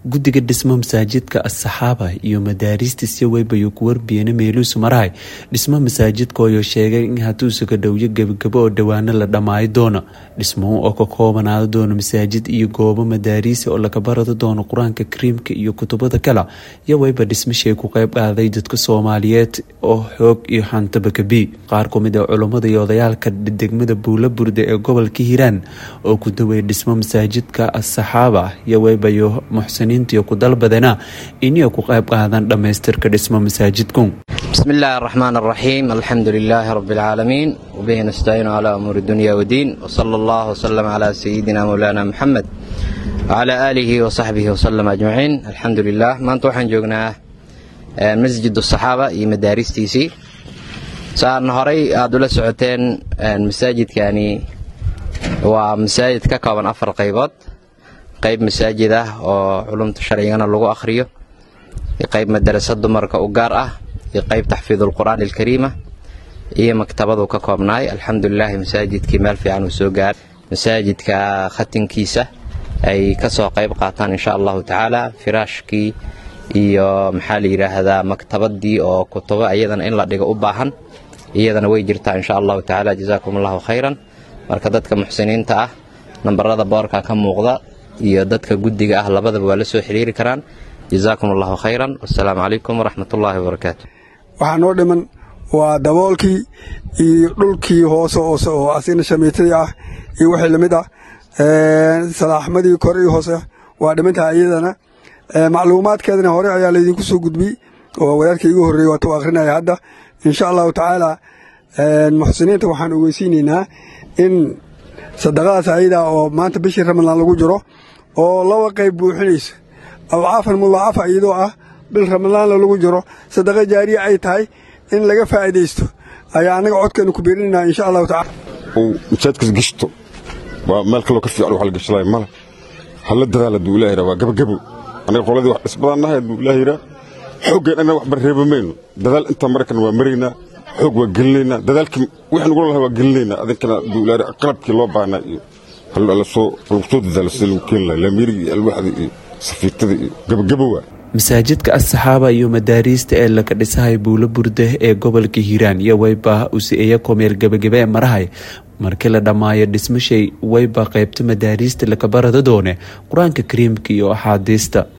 guddiga dhismo masaajidka as-saxaaba iyo madaarista si weybayo ku warbiyeen meeluus marahay dhismo masaajidka oo sheegay in haduu suga dhowyo gabagabo oo dhawaana la dhamaayo doono dhismo oo ka koobanaado doono masaajid iyo goobo madaariis oo laga barado doono quraanka kariimka iyo kutubada kala iyo weyba dhismashay ku qayb qaaday dadka Soomaaliyeed oo xoog iyo hantaba kabi qaar ka mid ah culimada iyo odayaalka degmada Buulaburde ee gobolka Hiiraan oo ku daway dhismo masaajidka as-saxaaba iyo weybayo muxsiniinta ku dalbadana inay ku qayb qaadan dhameystirka dhismo masaajidku. Bismillahir Rahmanir Rahim. Alhamdulillahi Rabbil Alamin wa bihi nasta'inu ala umuri dunya wa din wa sallallahu sallam ala sayyidina Maulana Muhammad wa ala alihi wa sahbihi wa sallam ajma'in. Alhamdulillah maanta waxaan joognaa masjid as-saxaaba iyo madaaristiisii saan horay aad ula socoteen masaajidkani waa masaajid ka kooban 4 qaybood qayb masaajid ah oo culumta sharciga lagu akhriyo qayb madrasad dumarka u gaar ah iyo qayb tahfiidul quraan al-kariima iyo maktabadu ka koobnaay alxamdulillah masaajidkii meel fiican uu soo gaar masaajidka khatinkiisa ay ka soo qayb qaataan insha Allah taala firaashkii iyo maxaa la yiraahdaa maktabadii oo kutubo ayadan in la dhigo u baahan iyadana way jirtaa insha Allah taala jazaakumullahu khayran marka dadka muxsiniinta ah nambarada boorka ka muuqda iyo dadka guddiga ah labadaba waa la soo xiriiri karaan jazaakumullahu khayran wasalaamu calaykum waraxmatullaahi wabarakaatuh. waxaan oo dhiman waa daboolkii iyo dhulkii hoose oo asina shamiitadii ah iyo wixii lamid ah salaaxmadii kor iyo hoose waa dhimantaa iyadana macluumaadkeedana hore ayaa laydinku soo gudbiyey oo wadaadkii igu horreeyey waa tuu akhrinaya hadda insha allahu tacaala muxsiniinta waxaan ogeysiinaynaa in sadaqadaas ayada oo maanta bishii ramadaan lagu jiro oo 2 qayb buuxinaysa awcaafan mudaacafa iyadoo ah bil ramadaan lagu jiro sadaqa jaariya ay tahay in laga faa'iideysto ayaa anaga codkeenu ku biirinaa insha Allah taala oo masaajidka gishto waa meel kale ka fiican waxa la gashay mala hal dadaal Ilaahay waa gabagabo anaga qoladii wax isbadanahay Ilaahay xooggan ana wax barreebamayno dadaal inta markan waa marina xoog waa gelinayna dadaalkii waxaan ugu lahaa waa gelinayna adinkana Ilaahay qalabkii loo baahnaa iyo hal la soo dadaal si loo keenay la miri alwaxdi safiirtadii gabagabo masaajidka as-saxaaba iyo madaarista ee laga dhisay Buulaburde ee gobolka Hiiraan iyo wayba u siiyay komeel gabagabo ee marahay markii la dhamaayo dhismashay wayba qaybta madaarista laga barado doone quraanka kariimka iyo axaadiista.